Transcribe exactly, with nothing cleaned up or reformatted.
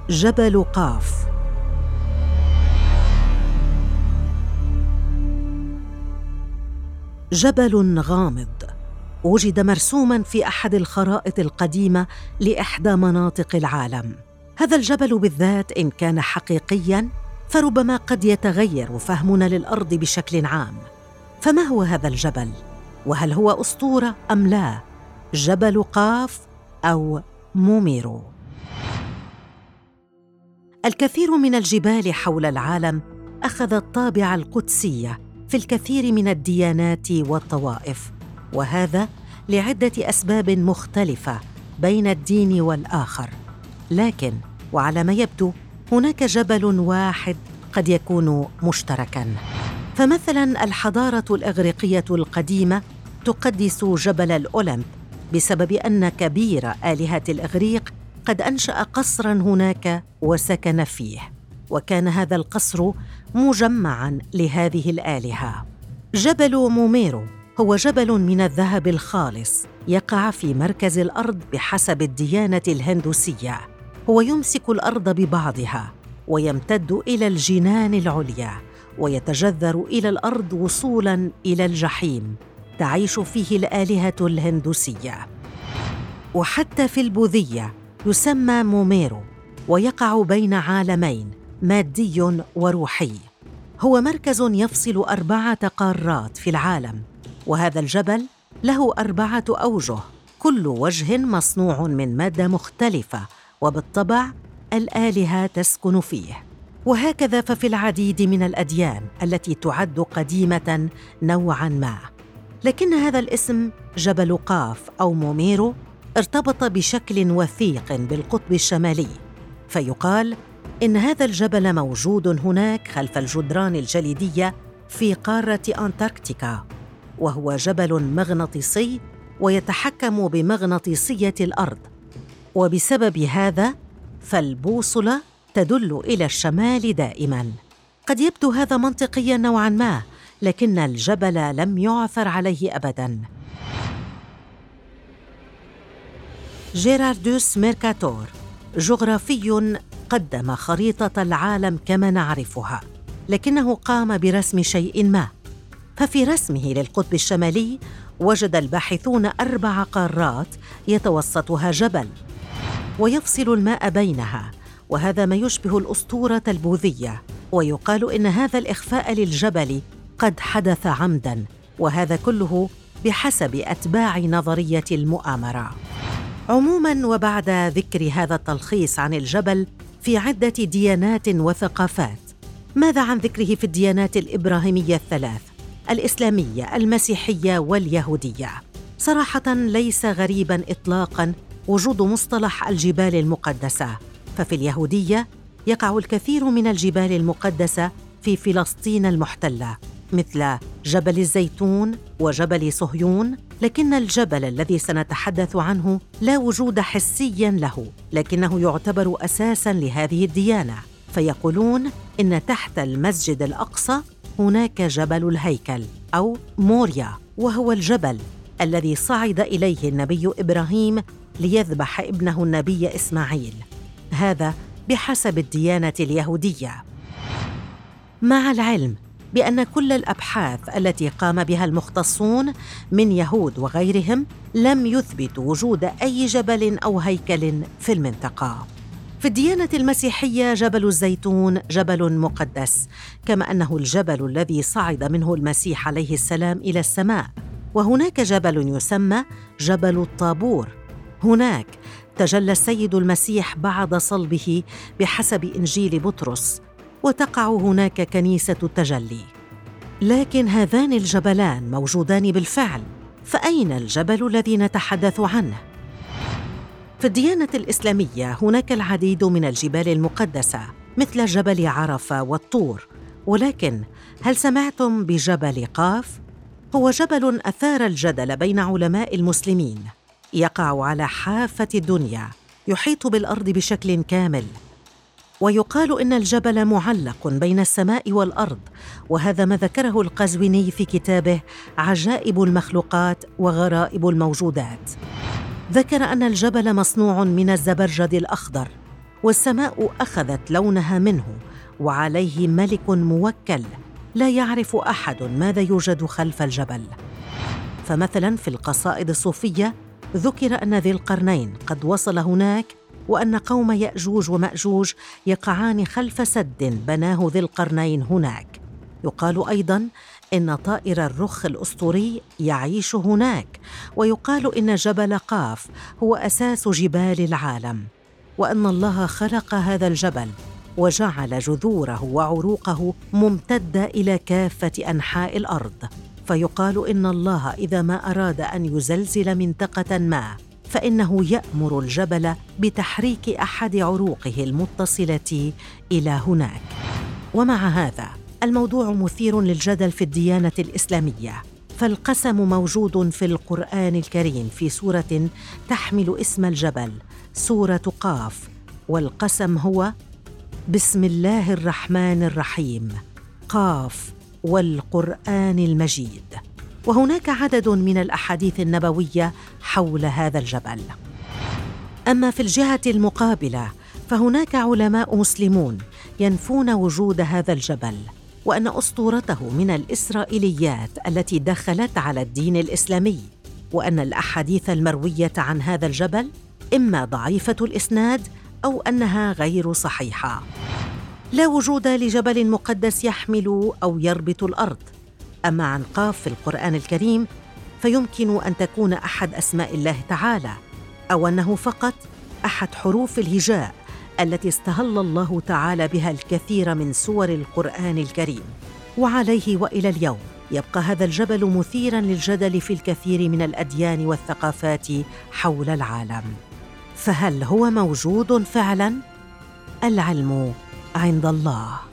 جبل قاف. جبل غامض وجد مرسوماً في أحد الخرائط القديمة لإحدى مناطق العالم. هذا الجبل بالذات إن كان حقيقياً فربما قد يتغير فهمنا للأرض بشكل عام. فما هو هذا الجبل؟ وهل هو أسطورة أم لا؟ جبل قاف أو موميرو. الكثير من الجبال حول العالم أخذت طابع القدسية في الكثير من الديانات والطوائف، وهذا لعدة أسباب مختلفة بين الدين والآخر. لكن وعلى ما يبدو هناك جبل واحد قد يكون مشتركاً. فمثلاً الحضارة الإغريقية القديمة تقدس جبل الأولمب بسبب أن كبير آلهة الإغريق قد أنشأ قصراً هناك وسكن فيه، وكان هذا القصر مجمعاً لهذه الآلهة. جبل موميرو هو جبل من الذهب الخالص يقع في مركز الأرض بحسب الديانة الهندوسية. هو يمسك الأرض ببعضها ويمتد إلى الجنان العليا ويتجذر إلى الأرض وصولاً إلى الجحيم تعيش فيه الآلهة الهندوسية. وحتى في البوذية يسمى موميرو ويقع بين عالمين مادي وروحي. هو مركز يفصل أربعة قارات في العالم، وهذا الجبل له أربعة أوجه، كل وجه مصنوع من مادة مختلفة، وبالطبع الآلهة تسكن فيه. وهكذا ففي العديد من الأديان التي تعد قديمة نوعاً ما. لكن هذا الاسم جبل قاف أو موميرو ارتبط بشكل وثيق بالقطب الشمالي، فيقال إن هذا الجبل موجود هناك خلف الجدران الجليدية في قارة أنتاركتيكا، وهو جبل مغناطيسي ويتحكم بمغناطيسية الأرض، وبسبب هذا فالبوصلة تدل إلى الشمال دائماً. قد يبدو هذا منطقياً نوعاً ما، لكن الجبل لم يعثر عليه أبداً. جيراردوس ميركاتور جغرافي قدم خريطة العالم كما نعرفها، لكنه قام برسم شيء ما. ففي رسمه للقطب الشمالي وجد الباحثون أربع قارات يتوسطها جبل ويفصل الماء بينها، وهذا ما يشبه الأسطورة البوذية. ويقال إن هذا الإخفاء للجبل قد حدث عمداً، وهذا كله بحسب أتباع نظرية المؤامرة. عموماً، وبعد ذكر هذا التلخيص عن الجبل في عدة ديانات وثقافات، ماذا عن ذكره في الديانات الإبراهيمية الثلاث: الإسلامية، المسيحية واليهودية؟ صراحة ليس غريباً إطلاقاً وجود مصطلح الجبال المقدسة، ففي اليهودية يقع الكثير من الجبال المقدسة في فلسطين المحتلة، مثل جبل الزيتون وجبل صهيون. لكن الجبل الذي سنتحدث عنه لا وجود حسي له، لكنه يعتبر أساساً لهذه الديانة. فيقولون إن تحت المسجد الأقصى هناك جبل الهيكل أو موريا، وهو الجبل الذي صعد إليه النبي إبراهيم ليذبح ابنه النبي إسماعيل، هذا بحسب الديانة اليهودية. مع العلم بأن كل الأبحاث التي قام بها المختصون من يهود وغيرهم لم يثبتوا وجود أي جبل أو هيكل في المنطقة. في الديانة المسيحية جبل الزيتون جبل مقدس، كما أنه الجبل الذي صعد منه المسيح عليه السلام إلى السماء. وهناك جبل يسمى جبل الطابور، هناك تجلى السيد المسيح بعد صلبه بحسب إنجيل بطرس، وتقع هناك كنيسة التجلي. لكن هذان الجبلان موجودان بالفعل، فأين الجبل الذي نتحدث عنه؟ في الديانة الإسلامية هناك العديد من الجبال المقدسة مثل جبل عرفة والطور، ولكن هل سمعتم بجبل قاف؟ هو جبل أثار الجدل بين علماء المسلمين، يقع على حافة الدنيا، يحيط بالأرض بشكل كامل، ويقال إن الجبل معلق بين السماء والأرض، وهذا ما ذكره القزويني في كتابه عجائب المخلوقات وغرائب الموجودات. ذكر أن الجبل مصنوع من الزبرجد الأخضر، والسماء أخذت لونها منه، وعليه ملك موكل، لا يعرف أحد ماذا يوجد خلف الجبل. فمثلاً في القصائد الصوفية ذكر أن ذي القرنين قد وصل هناك، وأن قوم يأجوج ومأجوج يقعان خلف سد بناه ذي القرنين هناك. يقال أيضاً إن طائر الرخ الأسطوري يعيش هناك، ويقال إن جبل قاف هو أساس جبال العالم، وأن الله خلق هذا الجبل وجعل جذوره وعروقه ممتدة إلى كافة أنحاء الأرض. فيقال إن الله إذا ما أراد أن يزلزل منطقة ما فإنه يأمر الجبل بتحريك أحد عروقه المتصلة إلى هناك. ومع هذا الموضوع مثير للجدل في الديانة الإسلامية، فالقسم موجود في القرآن الكريم في سورة تحمل اسم الجبل، سورة قاف، والقسم هو بسم الله الرحمن الرحيم، قاف والقرآن المجيد. وهناك عدد من الأحاديث النبوية حول هذا الجبل. أما في الجهة المقابلة فهناك علماء مسلمون ينفون وجود هذا الجبل، وأن أسطورته من الإسرائيليات التي دخلت على الدين الإسلامي، وأن الأحاديث المروية عن هذا الجبل إما ضعيفة الإسناد أو أنها غير صحيحة. لا وجود لجبل مقدس يحمل أو يربط الأرض. أما عن قاف في القرآن الكريم فيمكن أن تكون أحد أسماء الله تعالى، أو أنه فقط أحد حروف الهجاء التي استهل الله تعالى بها الكثير من سور القرآن الكريم. وعليه وإلى اليوم يبقى هذا الجبل مثيراً للجدل في الكثير من الأديان والثقافات حول العالم. فهل هو موجود فعلاً؟ العلم عند الله.